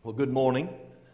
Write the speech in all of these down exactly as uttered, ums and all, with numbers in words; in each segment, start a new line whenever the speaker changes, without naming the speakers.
Well, good morning.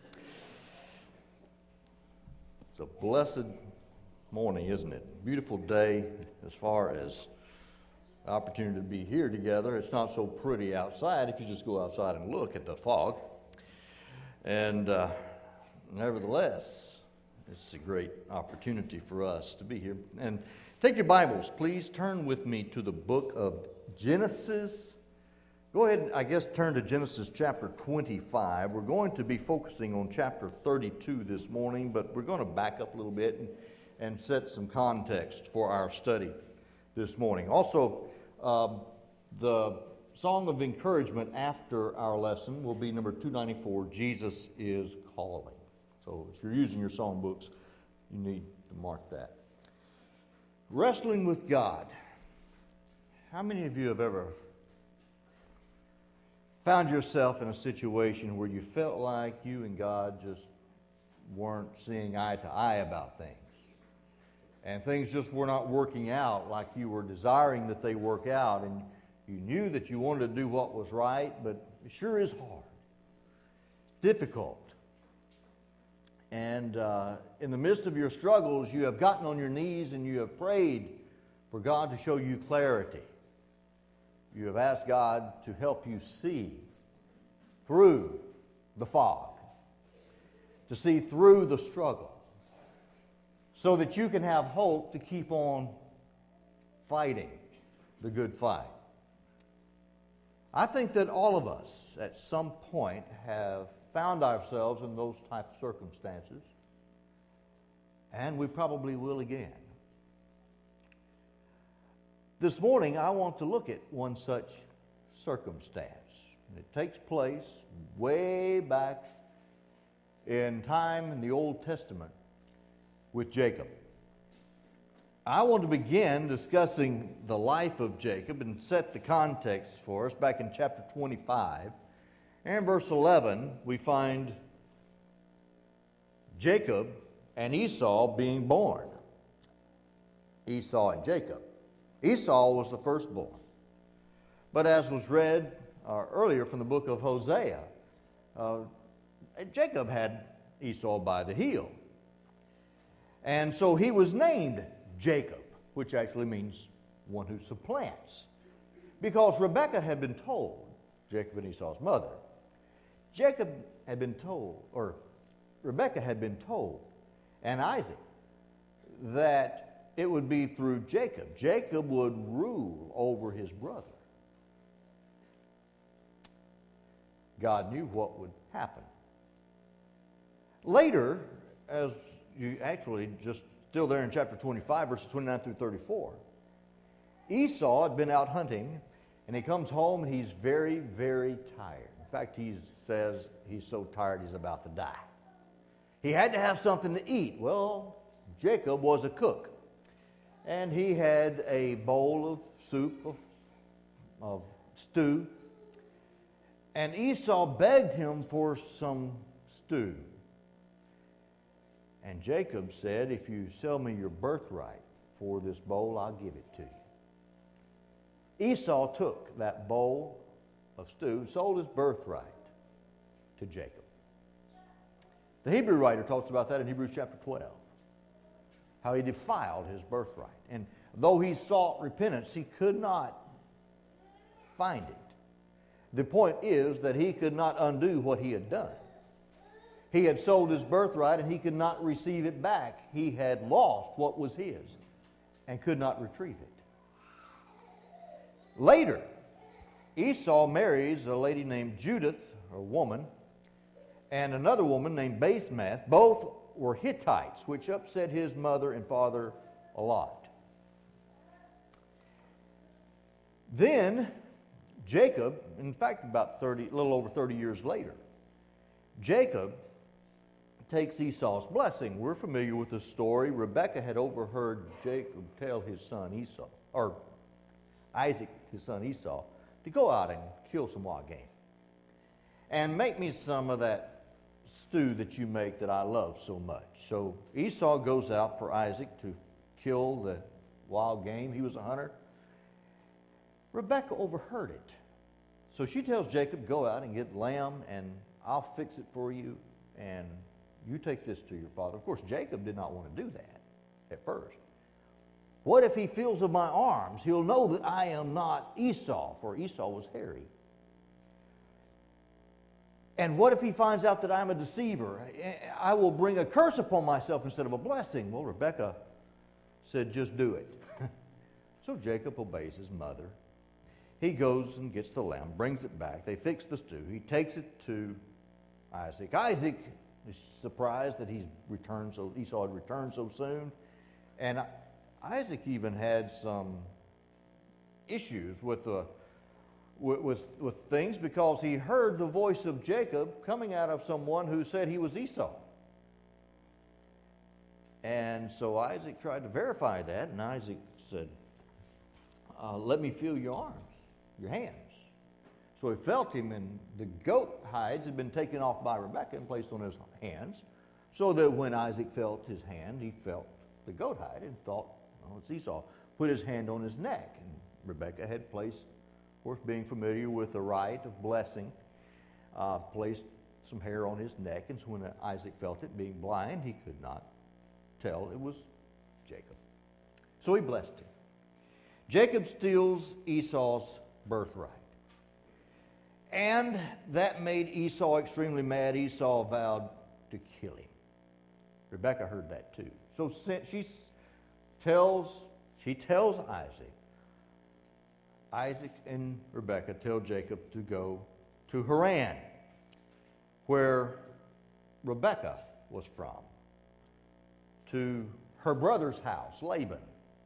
It's a blessed morning, isn't it? Beautiful day as far as the opportunity to be here together. It's not so pretty outside if you just go outside and look at the fog. And uh, nevertheless, it's a great opportunity for us to be here. And take your Bibles, please. Turn with me to the book of Genesis. Go ahead and, I guess, turn to Genesis chapter twenty-five. We're going to be focusing on chapter thirty-two this morning, but we're going to back up a little bit and, and set some context for our study this morning. Also, um, the song of encouragement after our lesson will be number two ninety-four, Jesus is Calling. So if you're using your song books, you need to mark that. Wrestling with God. How many of you have ever found yourself in a situation where you felt like you and God just weren't seeing eye to eye about things? And things just were not working out like you were desiring that they work out, and you knew that you wanted to do what was right, but it sure is hard. Difficult. And uh, in the midst of your struggles, you have gotten on your knees and you have prayed for God to show you clarity. You have asked God to help you see through the fog, to see through the struggle, so that you can have hope to keep on fighting the good fight. I think that all of us at some point have found ourselves in those type of circumstances, and we probably will again. This morning, I want to look at one such circumstance. It takes place way back in time in the Old Testament with Jacob. I want to begin discussing the life of Jacob and set the context for us back in chapter twenty-five. And verse eleven, we find Jacob and Esau being born. Esau and Jacob. Esau was the firstborn. But as was read uh, earlier from the book of Hosea, uh, Jacob had Esau by the heel. And so he was named Jacob, which actually means one who supplants. Because Rebekah had been told, Jacob and Esau's mother, Jacob had been told, or Rebekah had been told, and Isaac, that it would be through Jacob. Jacob would rule over his brother. God knew what would happen. Later, as you actually just still there in chapter twenty-five, verses twenty-nine through thirty-four, Esau had been out hunting, and he comes home and he's very, very tired. In fact, he says he's so tired he's about to die. He had to have something to eat. Well, Jacob was a cook. And he had a bowl of soup, of, of stew. And Esau begged him for some stew. And Jacob said, if you sell me your birthright for this bowl, I'll give it to you. Esau took that bowl of stew, sold his birthright to Jacob. The Hebrew writer talks about that in Hebrews chapter twelve. How he defiled his birthright. And though he sought repentance, he could not find it. The point is that he could not undo what he had done. He had sold his birthright and he could not receive it back. He had lost what was his and could not retrieve it. Later, Esau marries a lady named Judith, or woman, and another woman named Basemath. Both were Hittites, which upset his mother and father a lot. Then Jacob, in fact about thirty, a little over thirty years later, Jacob takes Esau's blessing. We're familiar with the story. Rebekah had overheard Jacob tell his son Esau, or Isaac, his son Esau, to go out and kill some wild game. And make me some of that stew that you make that I love so much. So Esau goes out for Isaac to kill the wild game. He was a hunter. Rebekah overheard it. So she tells Jacob, go out and get lamb and I'll fix it for you, and you take this to your father. Of course, Jacob did not want to do that at first. What if he feels of my arms? He'll know that I am not Esau, for Esau was hairy. And what if he finds out that I'm a deceiver? I will bring a curse upon myself instead of a blessing. Well, Rebekah said, just do it. So Jacob obeys his mother. He goes and gets the lamb, brings it back. They fix the stew. He takes it to Isaac. Isaac is surprised that he's returned so Esau had returned so soon. And Isaac even had some issues with the With, with, with things because he heard the voice of Jacob coming out of someone who said he was Esau. And so Isaac tried to verify that, and Isaac said, uh, let me feel your arms, your hands. So he felt him, and the goat hides had been taken off by Rebekah and placed on his hands, so that when Isaac felt his hand, he felt the goat hide and thought, oh, it's Esau. Put his hand on his neck, and Rebekah had placed, of course, being familiar with the rite of blessing, uh, placed some hair on his neck, and so when Isaac felt it, being blind, he could not tell it was Jacob. So he blessed him. Jacob steals Esau's birthright. And that made Esau extremely mad. Esau vowed to kill him. Rebekah heard that too. So she tells, she tells Isaac, Isaac and Rebekah tell Jacob to go to Haran, where Rebekah was from, to her brother's house, Laban.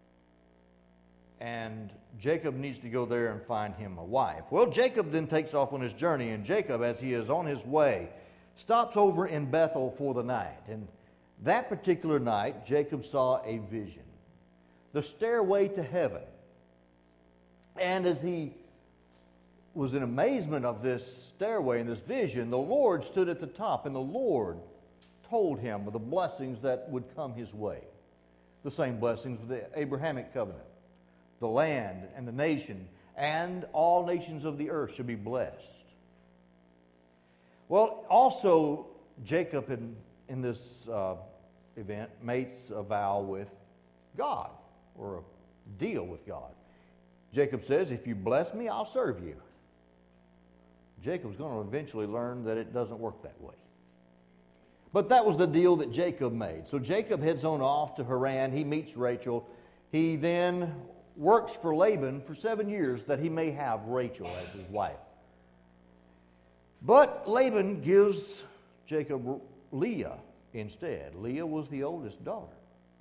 And Jacob needs to go there and find him a wife. Well, Jacob then takes off on his journey, and Jacob, as he is on his way, stops over in Bethel for the night. And that particular night, Jacob saw a vision, the stairway to heaven. And as he was in amazement of this stairway and this vision, the Lord stood at the top, and the Lord told him of the blessings that would come his way. The same blessings of the Abrahamic covenant. The land and the nation and all nations of the earth should be blessed. Well, also, Jacob in, in this uh, event makes a vow with God, or a deal with God. Jacob says, if you bless me, I'll serve you. Jacob's going to eventually learn that it doesn't work that way. But that was the deal that Jacob made. So Jacob heads on off to Haran. He meets Rachel. He then works for Laban for seven years that he may have Rachel as his wife. But Laban gives Jacob Leah instead. Leah was the oldest daughter.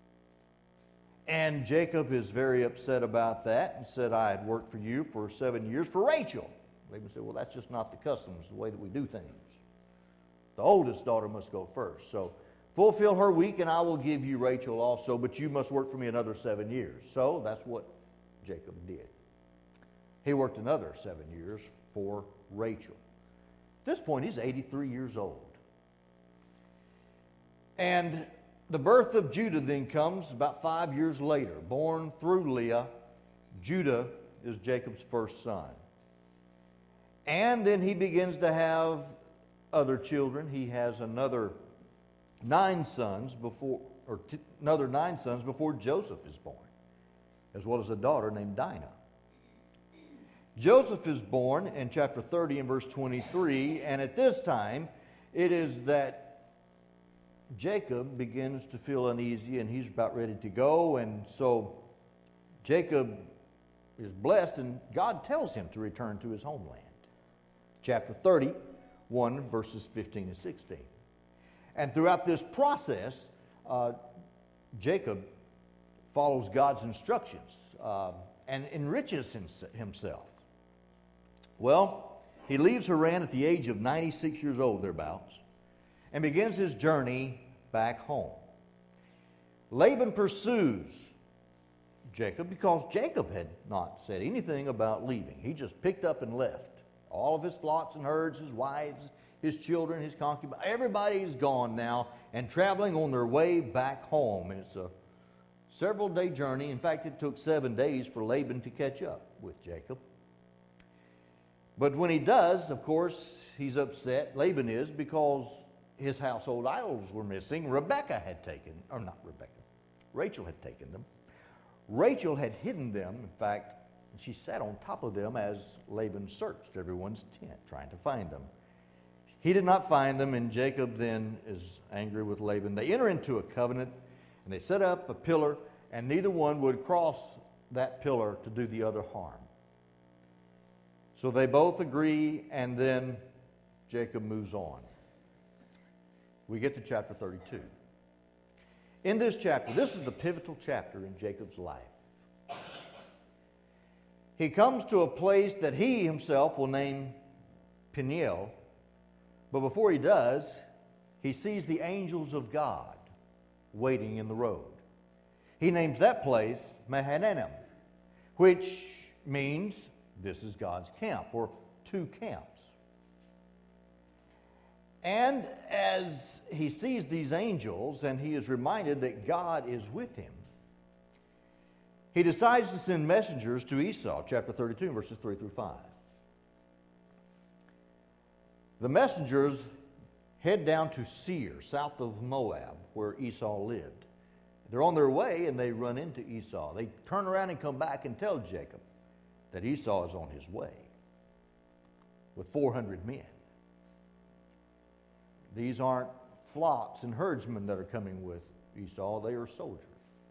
And Jacob is very upset about that and said, I had worked for you for seven years for Rachel. Laban said, well, that's just not the customs, the way that we do things. The oldest daughter must go first. So fulfill her week, and I will give you Rachel also, but you must work for me another seven years. So that's what Jacob did. He worked another seven years for Rachel. At this point, he's eighty-three years old. And the birth of Judah then comes about five years later. Born through Leah, Judah is Jacob's first son. And then he begins to have other children. He has another nine sons before, or t- another nine sons before Joseph is born, as well as a daughter named Dinah. Joseph is born in chapter thirty and verse twenty-three, and at this time, it is that Jacob begins to feel uneasy, and he's about ready to go, and so Jacob is blessed, and God tells him to return to his homeland. Chapter thirty-one, verses fifteen and sixteen. And throughout this process, uh, Jacob follows God's instructions uh, and enriches himself. Well, he leaves Haran at the age of ninety-six years old, thereabouts, and begins his journey back home. Laban pursues Jacob because Jacob had not said anything about leaving. He just picked up and left. All of his flocks and herds, his wives, his children, his concubines, everybody is gone now and traveling on their way back home. And it's a several day journey. In fact, it took seven days for Laban to catch up with Jacob. But when he does, of course, he's upset, Laban is, because his household idols were missing. Rebekah had taken, or not Rebekah, Rachel had taken them. Rachel had hidden them. In fact, she sat on top of them as Laban searched everyone's tent, trying to find them. He did not find them, and Jacob then is angry with Laban. They enter into a covenant, and they set up a pillar, and neither one would cross that pillar to do the other harm. So they both agree, and then Jacob moves on. We get to chapter thirty-two. In this chapter, this is the pivotal chapter in Jacob's life. He comes to a place that he himself will name Peniel, but before he does, he sees the angels of God waiting in the road. He names that place Mahanaim, which means this is God's camp, or two camps. And as he sees these angels and he is reminded that God is with him, he decides to send messengers to Esau, chapter thirty-two, verses three through five. The messengers head down to Seir, south of Moab, where Esau lived. They're on their way and they run into Esau. They turn around and come back and tell Jacob that Esau is on his way with four hundred men. These aren't flocks and herdsmen that are coming with Esau, they are soldiers.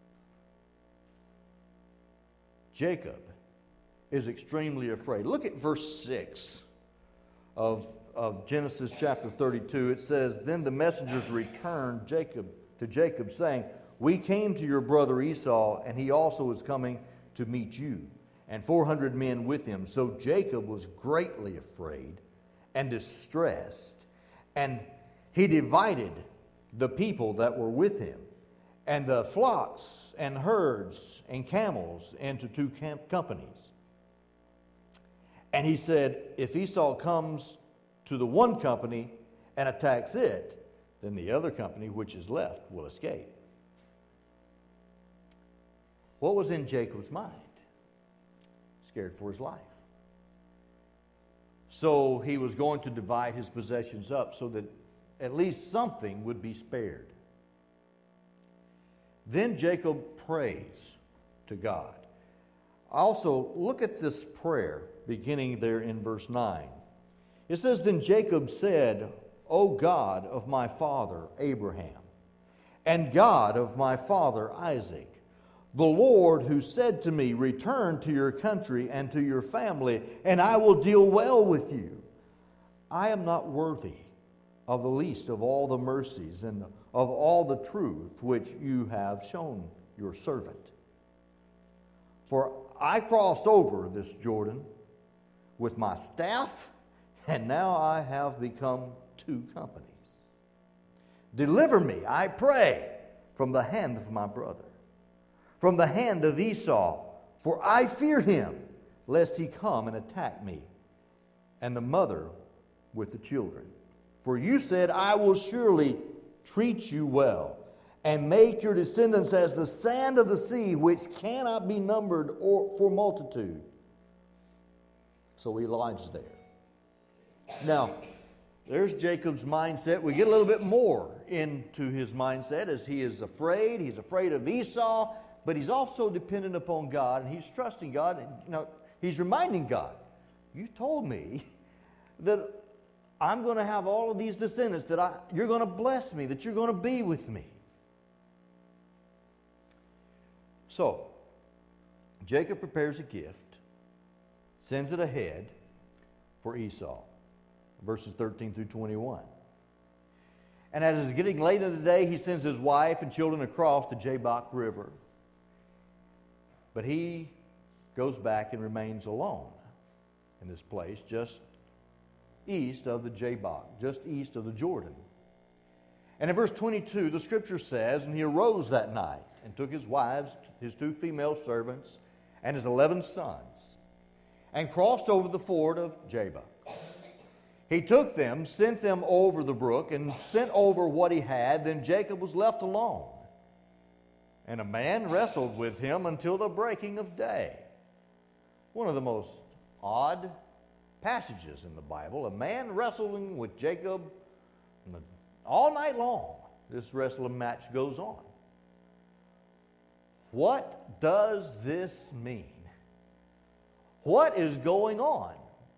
Jacob is extremely afraid. Look at verse six of, of Genesis chapter thirty-two. It says, "Then the messengers returned Jacob to Jacob, saying, 'We came to your brother Esau, and he also is coming to meet you, and four hundred men with him.' So Jacob was greatly afraid and distressed, and he divided the people that were with him, and the flocks and herds and camels into two camp companies. And he said, 'If Esau comes to the one company and attacks it, then the other company which is left will escape.'" What was in Jacob's mind? Scared for his life. So he was going to divide his possessions up so that at least something would be spared. Then Jacob prays to God. Also, look at this prayer beginning there in verse nine. It says, "Then Jacob said, 'O God of my father Abraham, and God of my father Isaac, the Lord who said to me, return to your country and to your family, and I will deal well with you. I am not worthy of the least of all the mercies and of all the truth which you have shown your servant. For I crossed over this Jordan with my staff, and now I have become two companies. Deliver me, I pray, from the hand of my brother, from the hand of Esau, for I fear him, lest he come and attack me, and the mother with the children. For you said, I will surely treat you well, and make your descendants as the sand of the sea, which cannot be numbered or for multitude.'" So he lodged there. Now, there's Jacob's mindset. We get a little bit more into his mindset as he is afraid. He's afraid of Esau, but he's also dependent upon God, and he's trusting God. And, you know, he's reminding God, you told me that I'm going to have all of these descendants, that I, you're going to bless me, that you're going to be with me. So, Jacob prepares a gift, sends it ahead for Esau. Verses thirteen through twenty-one. And as it's getting late in the day, he sends his wife and children across the Jabbok River. But he goes back and remains alone in this place just east of the Jabbok, just east of the Jordan. And in verse twenty-two, the scripture says, "And he arose that night and took his wives, his two female servants, and his eleven sons, and crossed over the ford of Jabbok. He took them, sent them over the brook, and sent over what he had. Then Jacob was left alone. And a man wrestled with him until the breaking of day." One of the most odd passages in the Bible. A man wrestling with Jacob all night long. This wrestling match goes on. What does this mean? What is going on?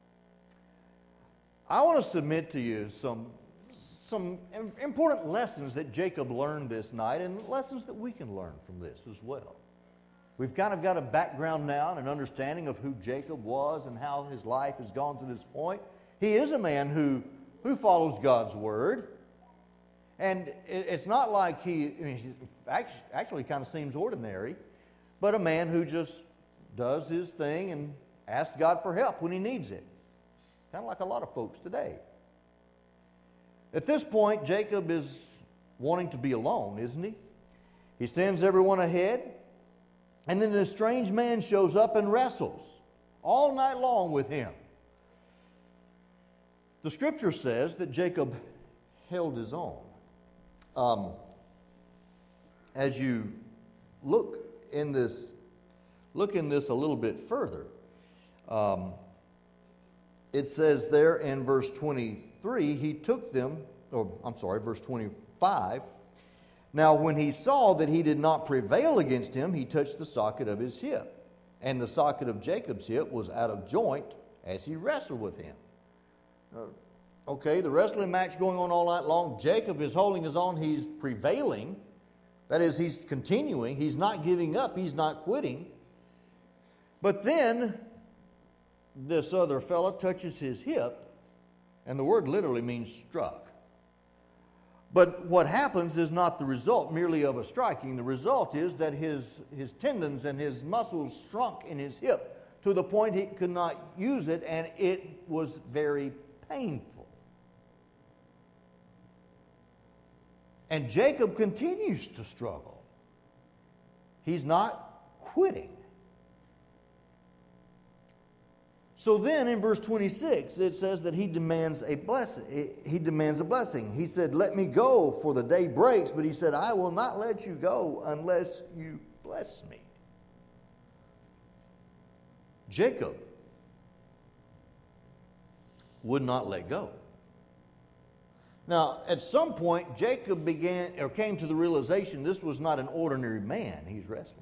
I want to submit to you some, some important lessons that Jacob learned this night, and lessons that we can learn from this as well. We've kind of got a background now and an understanding of who Jacob was and how his life has gone to this point. He is a man who, who follows God's word. And it's not like he, I mean, he actually, actually kind of seems ordinary, but a man who just does his thing and asks God for help when he needs it. Kind of like a lot of folks today. At this point, Jacob is wanting to be alone, isn't he? He sends everyone ahead, and then this strange man shows up and wrestles all night long with him. The scripture says that Jacob held his own. Um, as you look in this, look in this a little bit further, um, it says there in verse twenty-three, he took them, or I'm sorry, verse twenty-five. Now when he saw that he did not prevail against him, he touched the socket of his hip. And the socket of Jacob's hip was out of joint as he wrestled with him. Uh, Okay, the wrestling match going on all night long. Jacob is holding his own. He's prevailing. That is, he's continuing. He's not giving up. He's not quitting. But then this other fella touches his hip, and the word literally means struck. But what happens is not the result merely of a striking. The result is that his, his tendons and his muscles shrunk in his hip to the point he could not use it, and it was very painful. And Jacob continues to struggle. He's not quitting. So then in verse twenty-six, it says that he demands a blessing. He demands a blessing. He said, "Let me go, for the day breaks." But he said, "I will not let you go unless you bless me." Jacob would not let go. Now, at some point, Jacob began or came to the realization this was not an ordinary man he's wrestling.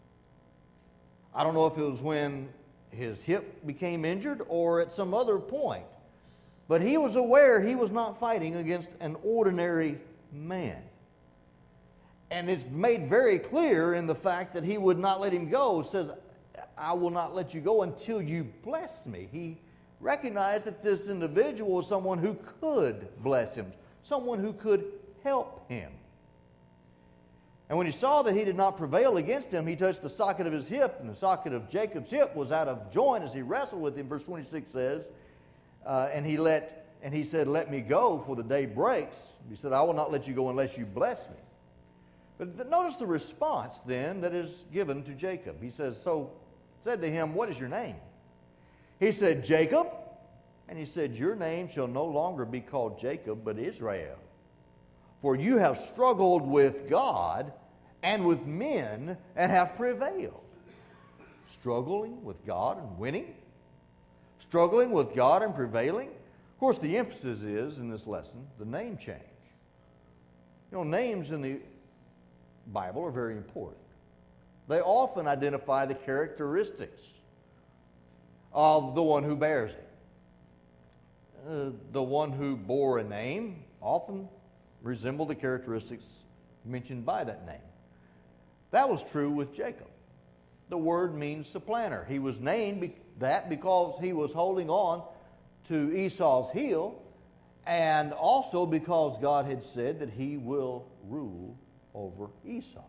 I don't know if it was when his hip became injured or at some other point, but he was aware he was not fighting against an ordinary man. And it's made very clear in the fact that he would not let him go. It says, "I will not let you go until you bless me." He recognized that this individual was someone who could bless him, someone who could help him. And when he saw that he did not prevail against him, he touched the socket of his hip, and the socket of Jacob's hip was out of joint as he wrestled with him. Verse twenty-six says, uh, and he let and he said, "Let me go, for the day breaks." He said, "I will not let you go unless you bless me." But th- notice the response then that is given to Jacob. He says, "So said to him, 'What is your name?' He said, 'Jacob.' And he said, 'Your name shall no longer be called Jacob, but Israel. For you have struggled with God and with men and have prevailed.'" Struggling with God and winning? Struggling with God and prevailing? Of course, the emphasis is, in this lesson, the name change. You know, names in the Bible are very important. They often identify the characteristics of the one who bears it. Uh, the one who bore a name often resembled the characteristics mentioned by that name. That was true with Jacob. The word means supplanter. He was named be- that because he was holding on to Esau's heel, and also because God had said that he will rule over Esau.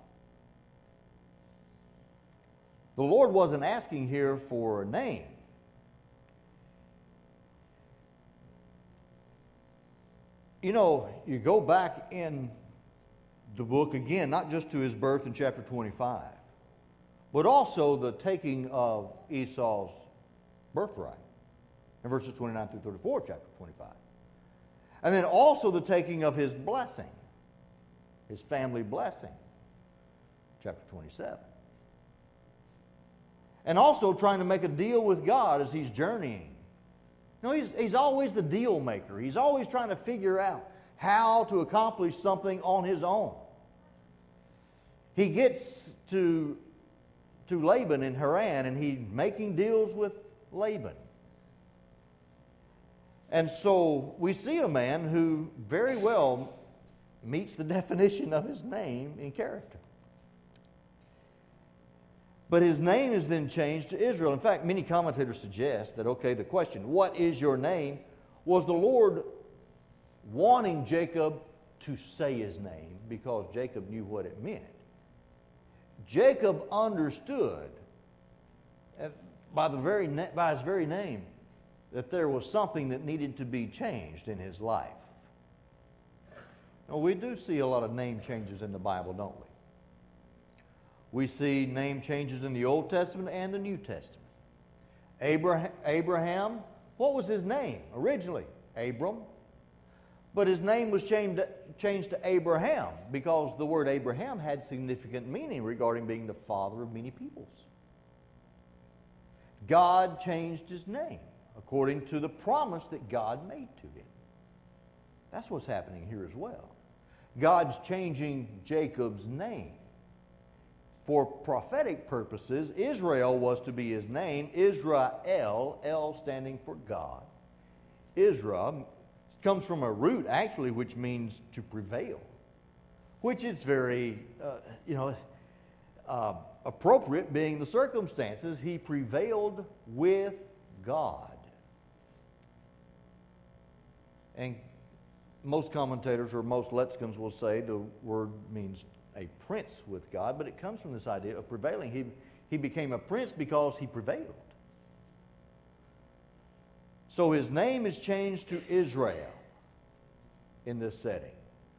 The Lord wasn't asking here for a name. You know, you go back in the book again, not just to his birth in chapter twenty-five, but also the taking of Esau's birthright in verses twenty-nine through thirty-four of chapter twenty-five. And then also the taking of his blessing, his family blessing, chapter twenty-seven. And also trying to make a deal with God as he's journeying No, he's, he's always the deal maker. He's always trying to figure out how to accomplish something on his own. He gets to, to Laban in Haran, and he's making deals with Laban. And so we see a man who very well meets the definition of his name in character. But his name is then changed to Israel. In fact, many commentators suggest that, okay, the question, what is your name, was the Lord wanting Jacob to say his name because Jacob knew what it meant. Jacob understood by, the very na- by his very name that there was something that needed to be changed in his life. Now, we do see a lot of name changes in the Bible, don't we? We see name changes in the Old Testament and the New Testament. Abraham, Abraham, what was his name originally? Abram. But his name was changed, changed to Abraham because the word Abraham had significant meaning regarding being the father of many peoples. God changed his name according to the promise that God made to him. That's what's happening here as well. God's changing Jacob's name. For prophetic purposes, Israel was to be his name. Israel, El standing for God. Israel comes from a root, actually, which means to prevail, which is very, uh, you know, uh, appropriate being the circumstances. He prevailed with God. And most commentators or most lexicons will say the word means a prince with God, but it comes from this idea of prevailing. He, he became a prince because he prevailed. So his name is changed to Israel in this setting.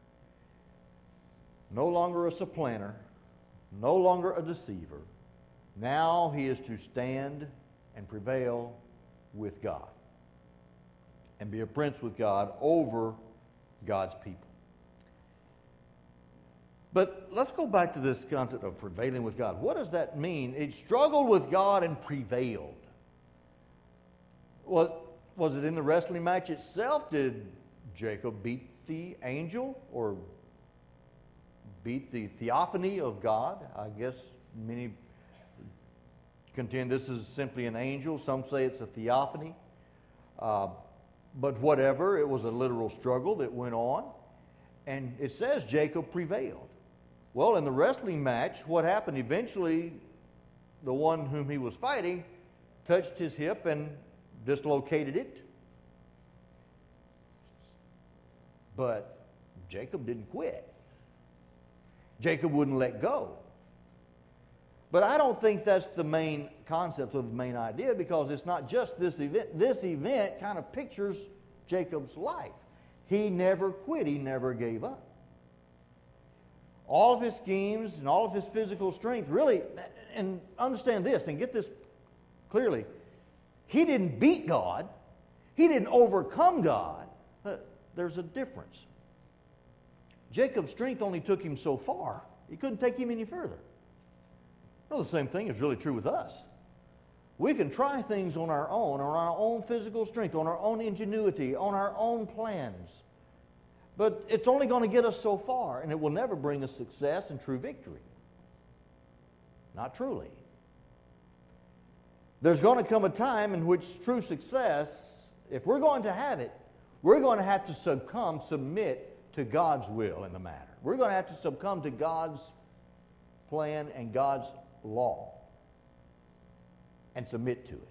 No longer a supplanter, no longer a deceiver. Now he is to stand and prevail with God and be a prince with God over God's people. But let's go back to this concept of prevailing with God. What does that mean? It struggled with God and prevailed. What, was it in the wrestling match itself? Did Jacob beat the angel or beat the theophany of God? I guess many contend this is simply an angel. Some say it's a theophany. Uh, but whatever, it was a literal struggle that went on. And it says Jacob prevailed. Well, in the wrestling match, what happened? Eventually, the one whom he was fighting touched his hip and dislocated it. But Jacob didn't quit. Jacob wouldn't let go. But I don't think that's the main concept of the main idea, because it's not just this event. This event kind of pictures Jacob's life. He never quit. He never gave up. All of his schemes and all of his physical strength, really, and understand this and get this clearly, he didn't beat God. He didn't overcome God. There's a difference. Jacob's strength only took him so far. He couldn't take him any further. Well, the same thing is really true with us. We can try things on our own, on our own physical strength, on our own ingenuity, on our own plans. But it's only going to get us so far, and it will never bring us success and true victory. Not truly. There's going to come a time in which true success, if we're going to have it, we're going to have to succumb, submit to God's will in the matter. We're going to have to succumb to God's plan and God's law and submit to it.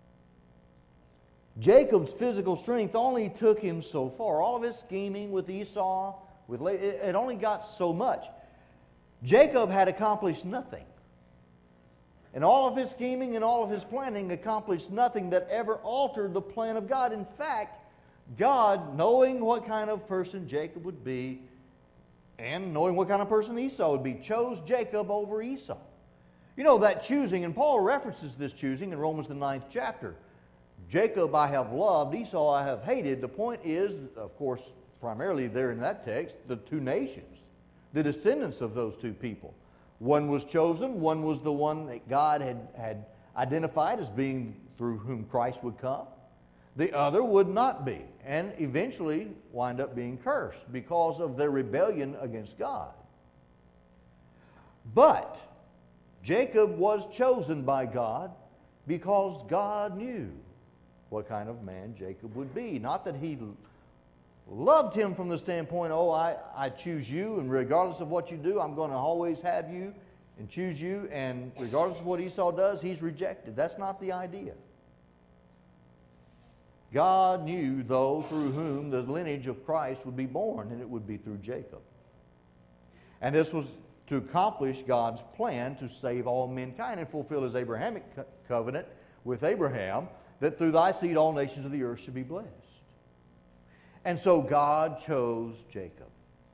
Jacob's physical strength only took him so far. All of his scheming with Esau, with La- it only got so much. Jacob had accomplished nothing. And all of his scheming and all of his planning accomplished nothing that ever altered the plan of God. In fact, God, knowing what kind of person Jacob would be and knowing what kind of person Esau would be, chose Jacob over Esau. You know, that choosing, and Paul references this choosing in Romans the ninth chapter. Jacob I have loved, Esau I have hated. The point is, of course, primarily there in that text, the two nations, the descendants of those two people. One was chosen, one was the one that God had, had identified as being through whom Christ would come. The other would not be, and eventually wind up being cursed because of their rebellion against God. But Jacob was chosen by God because God knew what kind of man Jacob would be. Not that he loved him from the standpoint, oh, I, I choose you, and regardless of what you do, I'm going to always have you and choose you, and regardless of what Esau does, he's rejected. That's not the idea. God knew, though, through whom the lineage of Christ would be born, and it would be through Jacob. And this was to accomplish God's plan to save all mankind and fulfill his Abrahamic co- covenant with Abraham, that through thy seed all nations of the earth should be blessed. And so God chose Jacob.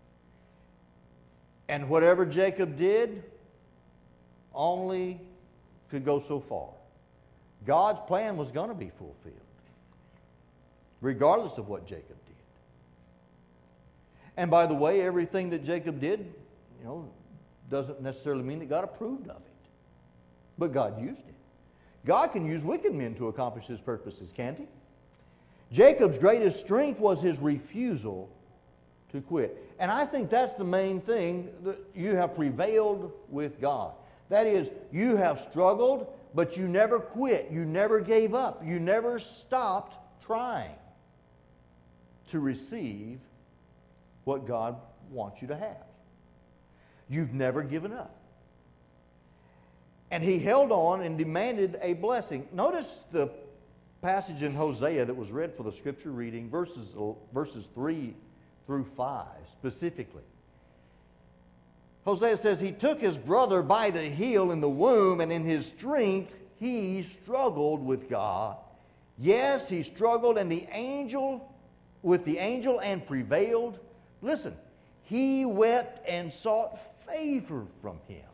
And whatever Jacob did only could go so far. God's plan was going to be fulfilled, regardless of what Jacob did. And by the way, everything that Jacob did, you know, doesn't necessarily mean that God approved of it. But God used it. God can use wicked men to accomplish his purposes, can't he? Jacob's greatest strength was his refusal to quit. And I think that's the main thing, that you have prevailed with God. That is, you have struggled, but you never quit. You never gave up. You never stopped trying to receive what God wants you to have. You've never given up. And he held on and demanded a blessing. Notice the passage in Hosea that was read for the scripture reading, verses, verses three through five specifically. Hosea says, he took his brother by the heel in the womb, and in his strength he struggled with God. Yes, he struggled and the angel with the angel and prevailed. Listen, he wept and sought favor from him.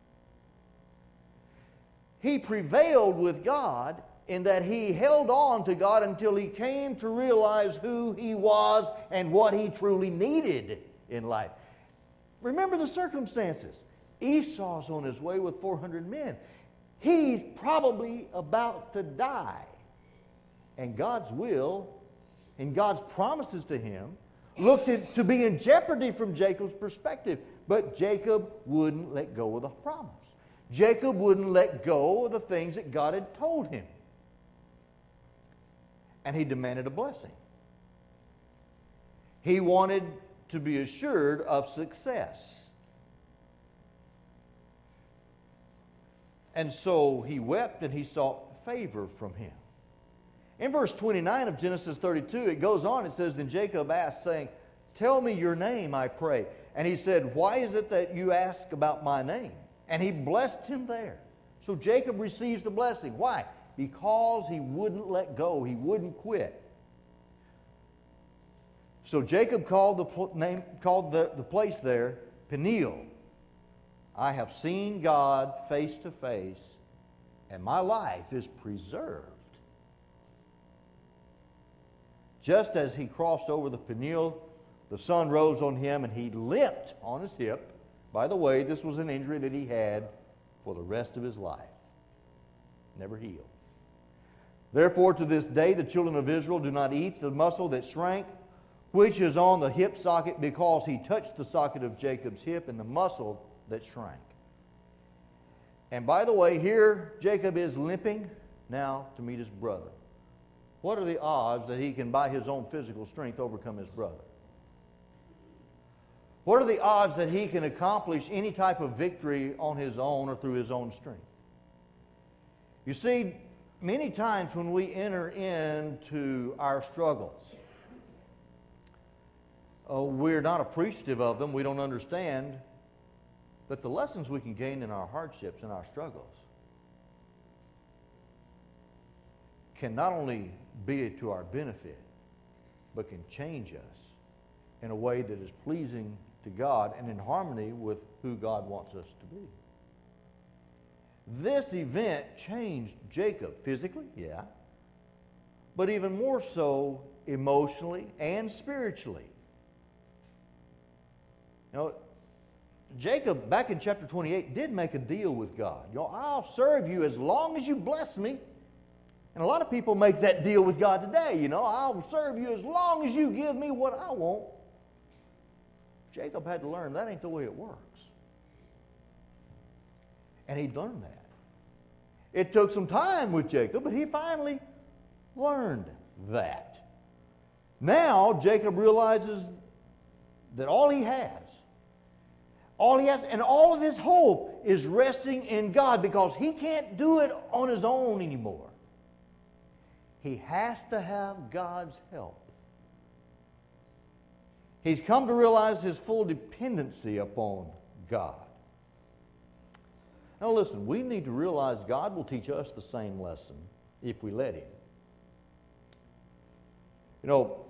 He prevailed with God in that he held on to God until he came to realize who he was and what he truly needed in life. Remember the circumstances. Esau's on his way with four hundred men. He's probably about to die. And God's will and God's promises to him looked to be in jeopardy from Jacob's perspective. But Jacob wouldn't let go of the promise. Jacob wouldn't let go of the things that God had told him. And he demanded a blessing. He wanted to be assured of success. And so he wept and he sought favor from him. In verse twenty-nine of Genesis thirty-two, it goes on, it says, then Jacob asked, saying, tell me your name, I pray. And he said, why is it that you ask about my name? And he blessed him there. So Jacob receives the blessing. Why? Because he wouldn't let go. He wouldn't quit. So Jacob called the pl- name, called the, the place there Peniel. I have seen God face to face, and my life is preserved. Just as he crossed over the Peniel, the sun rose on him, and he limped on his hip. By the way, this was an injury that he had for the rest of his life. Never healed. Therefore, to this day, the children of Israel do not eat the muscle that shrank, which is on the hip socket, because he touched the socket of Jacob's hip and the muscle that shrank. And by the way, here Jacob is limping now to meet his brother. What are the odds that he can, by his own physical strength, overcome his brother? What are the odds that he can accomplish any type of victory on his own or through his own strength? You see, many times when we enter into our struggles, uh, we're not appreciative of them. We don't understand that the lessons we can gain in our hardships and our struggles can not only be to our benefit, but can change us in a way that is pleasing to God and in harmony with who God wants us to be. This event changed Jacob physically, yeah, but even more so emotionally and spiritually. You know, Jacob, back in chapter twenty-eight, did make a deal with God. You know, I'll serve you as long as you bless me. And a lot of people make that deal with God today. You know, I'll serve you as long as you give me what I want. Jacob had to learn that ain't the way it works. And he'd learned that. It took some time with Jacob, but he finally learned that. Now, Jacob realizes that all he has, all he has, and all of his hope is resting in God because he can't do it on his own anymore. He has to have God's help. He's come to realize his full dependency upon God. Now listen, we need to realize God will teach us the same lesson if we let Him. You know,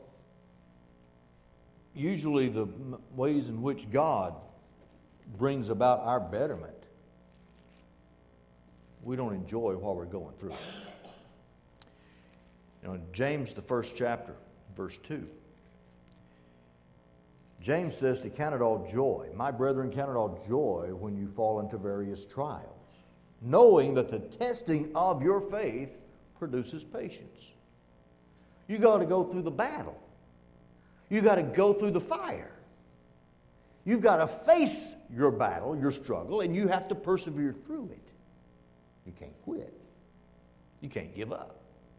usually the ways in which God brings about our betterment, we don't enjoy while we're going through it. You know, in James, the first chapter, verse two, James says to count it all joy. My brethren, count it all joy when you fall into various trials, knowing that the testing of your faith produces patience. You got to go through the battle. You got to go through the fire. You've got to face your battle, your struggle, and you have to persevere through it. You can't quit. You can't give up.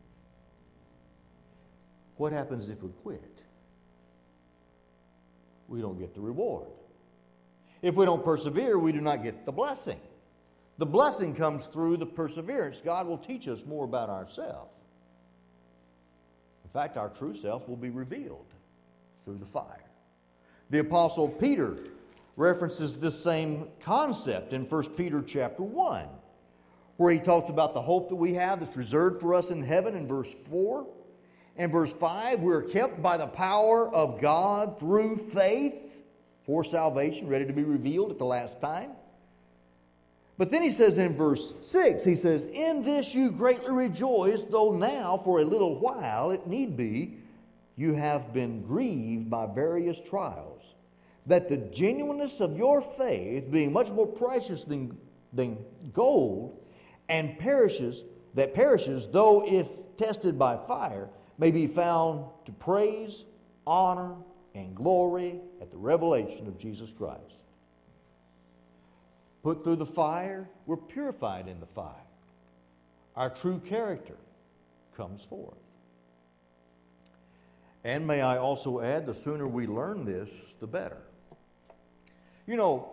What happens if we quit? We don't get the reward. If we don't persevere, we do not get the blessing. The blessing comes through the perseverance. God will teach us more about ourselves. In fact, our true self will be revealed through the fire. The Apostle Peter references this same concept in First Peter chapter one, where he talks about the hope that we have that's reserved for us in heaven in verse four. And verse five, we're kept by the power of God through faith for salvation, ready to be revealed at the last time. But then he says in verse six, he says, in this you greatly rejoice, though now for a little while, it need be, you have been grieved by various trials, that the genuineness of your faith, being much more precious than, than gold, and perishes, that perishes, though if tested by fire, may be found to praise, honor, and glory at the revelation of Jesus Christ. Put through the fire, we're purified in the fire. Our true character comes forth. And may I also add, the sooner we learn this, the better. You know,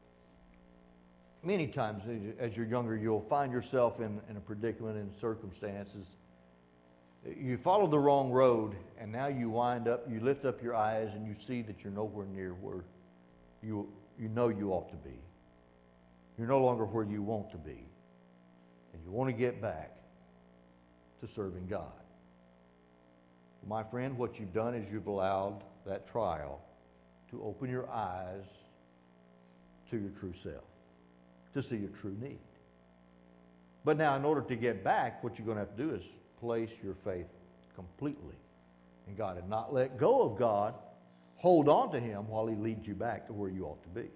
many times as you're younger, you'll find yourself in, in a predicament in circumstances. You follow the wrong road, and now you wind up, you lift up your eyes, and you see that you're nowhere near where you, you know you ought to be. You're no longer where you want to be. And you want to get back to serving God. My friend, what you've done is you've allowed that trial to open your eyes to your true self, to see your true need. But now, in order to get back, what you're going to have to do is place your faith completely in God and not let go of God. Hold on to Him while He leads you back to where you ought to be.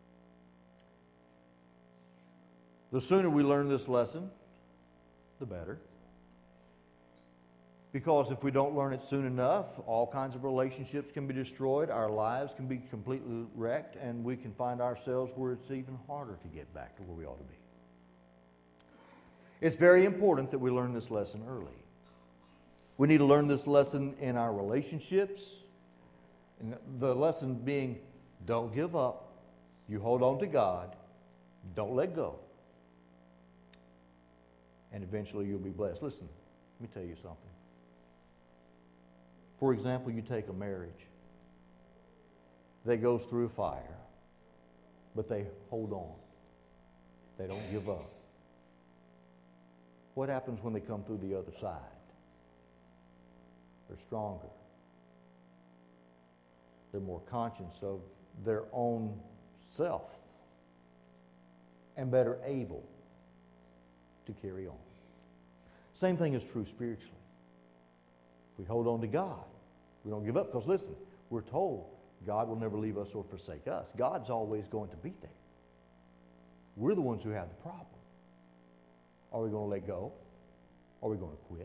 The sooner we learn this lesson, the better. Because if we don't learn it soon enough, all kinds of relationships can be destroyed, our lives can be completely wrecked, and we can find ourselves where it's even harder to get back to where we ought to be. It's very important that we learn this lesson early. We need to learn this lesson in our relationships. And the lesson being, don't give up. You hold on to God. Don't let go. And eventually you'll be blessed. Listen, let me tell you something. For example, you take a marriage that goes through fire, but they hold on. They don't give up. What happens when they come through the other side? They're stronger. They're more conscious of their own self and better able to carry on. Same thing is true spiritually. If we hold on to God, we don't give up, because listen, we're told God will never leave us or forsake us. God's always going to be there. We're the ones who have the problem. Are we going to let go? Are we going to quit?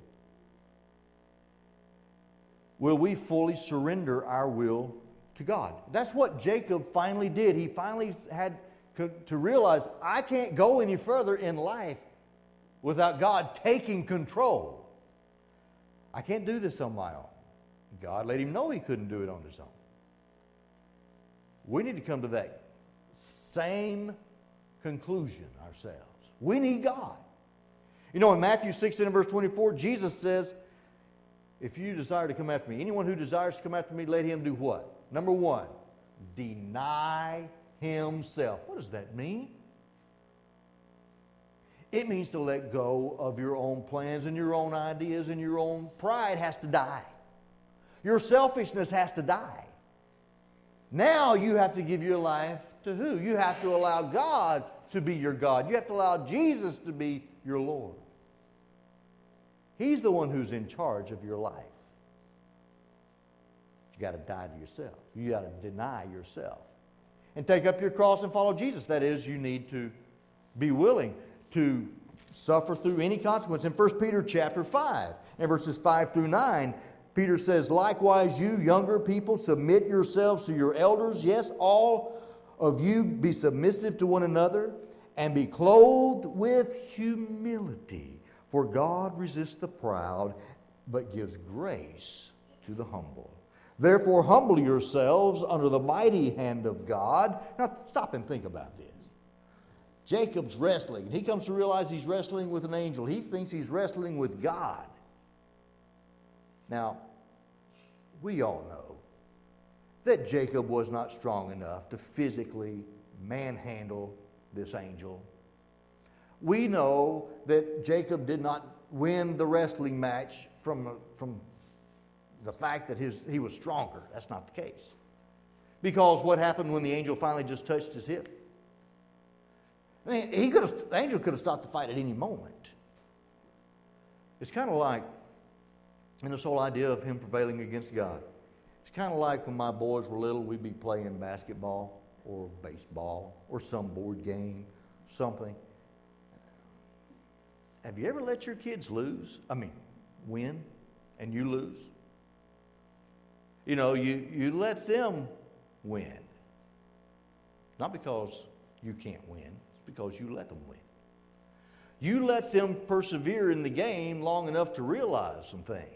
Will we fully surrender our will to God? That's what Jacob finally did. He finally had to realize, I can't go any further in life without God taking control. I can't do this on my own. God let him know he couldn't do it on his own. We need to come to that same conclusion ourselves. We need God. You know, in Matthew sixteen and verse twenty-four, Jesus says, if you desire to come after me, anyone who desires to come after me, let him do what? Number one, deny himself. What does that mean? It means to let go of your own plans and your own ideas, and your own pride has to die. Your selfishness has to die. Now you have to give your life to who? You have to allow God to be your God. You have to allow Jesus to be your Lord. He's the one who's in charge of your life. You got to die to yourself. You got to deny yourself. And take up your cross and follow Jesus. That is, you need to be willing to suffer through any consequence. In First Peter chapter five, and verses five through nine, Peter says, likewise, you younger people, submit yourselves to your elders. Yes, all of you be submissive to one another, and be clothed with humility. For God resists the proud, but gives grace to the humble. Therefore, humble yourselves under the mighty hand of God. Now, stop and think about this. Jacob's wrestling. He comes to realize he's wrestling with an angel. He thinks he's wrestling with God. Now, we all know that Jacob was not strong enough to physically manhandle this angel. We know that Jacob did not win the wrestling match from, from the fact that his, he was stronger. That's not the case. Because what happened when the angel finally just touched his hip? I mean, he could have, the angel could have stopped the fight at any moment. It's kind of like, and this whole idea of him prevailing against God. It's kind of like when my boys were little, we'd be playing basketball or baseball or some board game, something. Have you ever let your kids lose? I mean, win and you lose? You know, you, you let them win. Not because you can't win. It's because you let them win. You let them persevere in the game long enough to realize some things.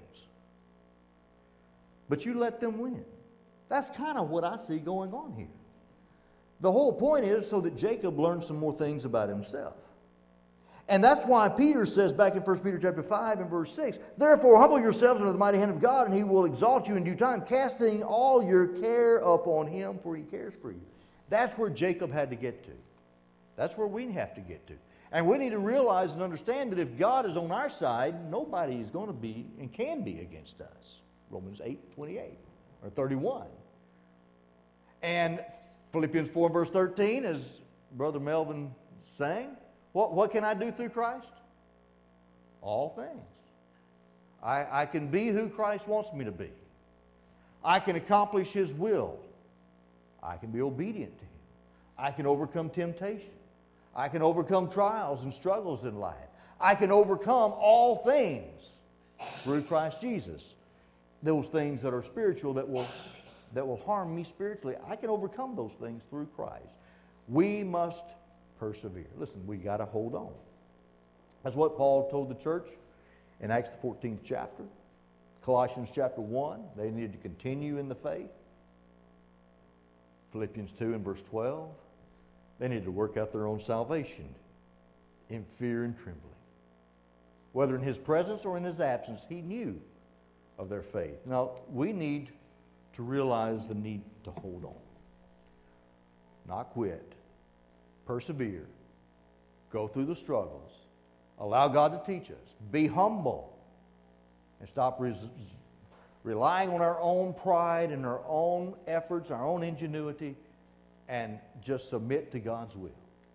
But you let them win. That's kind of what I see going on here. The whole point is so that Jacob learns some more things about himself. And that's why Peter says back in First Peter chapter five and verse six, therefore humble yourselves under the mighty hand of God, and he will exalt you in due time, casting all your care upon him, for he cares for you. That's where Jacob had to get to. That's where we have to get to. And we need to realize and understand that if God is on our side, nobody is going to be and can be against us. Romans eight twenty-eight or thirty-one. And Philippians four verse thirteen, as Brother Melvin sang, what, what can I do through Christ? All things. I, I can be who Christ wants me to be. I can accomplish his will. I can be obedient to him. I can overcome temptation. I can overcome trials and struggles in life. I can overcome all things through Christ Jesus. Those things that are spiritual that will, that will harm me spiritually, I can overcome those things through Christ. We must persevere. Listen, we got to hold on. That's what Paul told the church in Acts the fourteenth chapter. Colossians chapter one, they needed to continue in the faith. Philippians two and verse twelve, they needed to work out their own salvation in fear and trembling. Whether in his presence or in his absence, he knew of their faith. Now, we need to realize the need to hold on. Not quit. Persevere. Go through the struggles. Allow God to teach us. Be humble. And stop res- relying on our own pride and our own efforts, our own ingenuity, and just submit to God's will.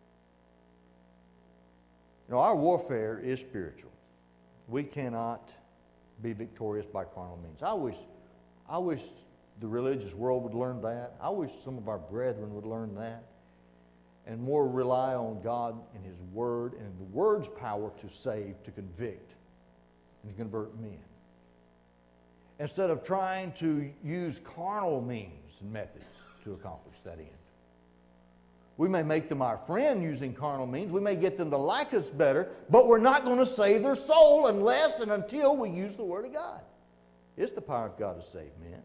You know, our warfare is spiritual. We cannot be victorious by carnal means. I wish, I wish the religious world would learn that. I wish some of our brethren would learn that and more rely on God and his word and the word's power to save, to convict, and convert men. Instead of trying to use carnal means and methods to accomplish that end. We may make them our friend using carnal means. We may get them to like us better, but we're not going to save their soul unless and until we use the Word of God. It's the power of God to save men.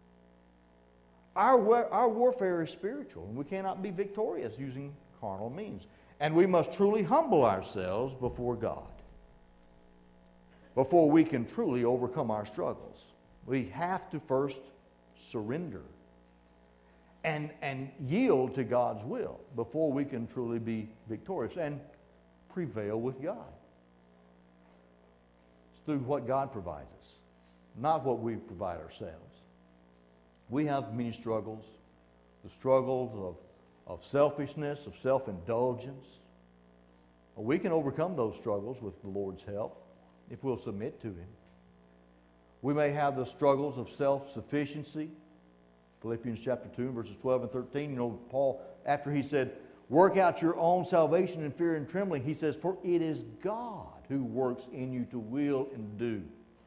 Our, our warfare is spiritual, and we cannot be victorious using carnal means. And we must truly humble ourselves before God before we can truly overcome our struggles. We have to first surrender and, and yield to God's will before we can truly be victorious and prevail with God. It's through what God provides us, not what we provide ourselves. We have many struggles, the struggles of, of selfishness, of self-indulgence. We can overcome those struggles with the Lord's help if we'll submit to Him. We may have the struggles of self-sufficiency. Philippians chapter two, verses twelve and thirteen. You know, Paul, after he said, work out your own salvation in fear and trembling, he says, for it is God who works in you to will and do.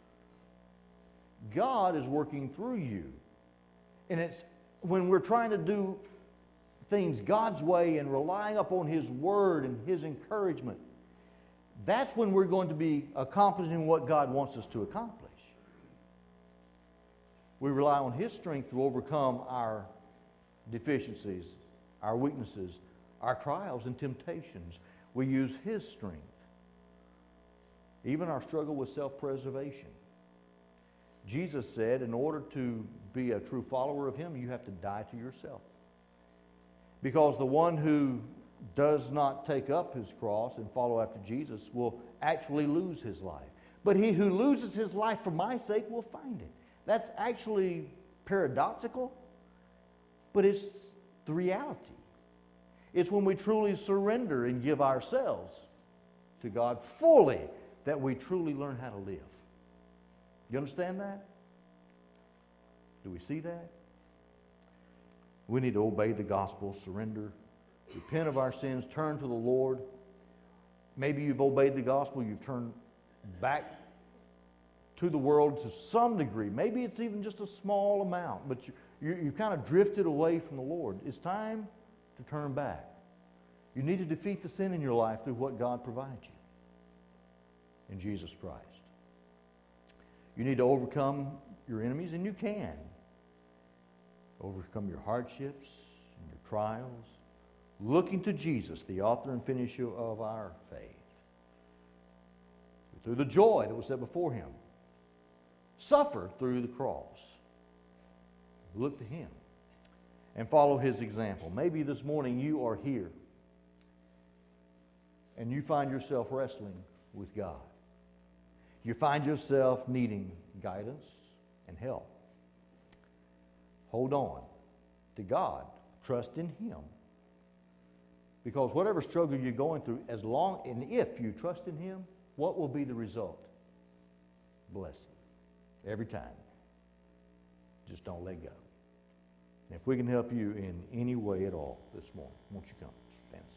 God is working through you. And it's when we're trying to do things God's way and relying upon His Word and His encouragement, that's when we're going to be accomplishing what God wants us to accomplish. We rely on His strength to overcome our deficiencies, our weaknesses, our trials and temptations. We use His strength. Even our struggle with self-preservation. Jesus said, in order to be a true follower of Him, you have to die to yourself. Because the one who does not take up his cross and follow after Jesus will actually lose his life. But he who loses his life for my sake will find it. That's actually paradoxical, but it's the reality. It's when we truly surrender and give ourselves to God fully that we truly learn how to live. You understand that? Do we see that? We need to obey the gospel, surrender, repent of our sins, turn to the Lord. Maybe you've obeyed the gospel, you've turned back to the world to some degree. Maybe it's even just a small amount, but you, you, you kind of drifted away from the Lord. It's time to turn back. You need to defeat the sin in your life through what God provides you in Jesus Christ. You need to overcome your enemies, and you can. Overcome your hardships and your trials, looking to Jesus, the author and finisher of our faith. Through the joy that was set before Him. Suffer through the cross. Look to Him and follow His example. Maybe this morning you are here and you find yourself wrestling with God. You find yourself needing guidance and help. Hold on to God. Trust in Him. Because whatever struggle you're going through, as long and if you trust in Him, what will be the result? Blessing. Every time. Just don't let go. And if we can help you in any way at all this morning, won't you come?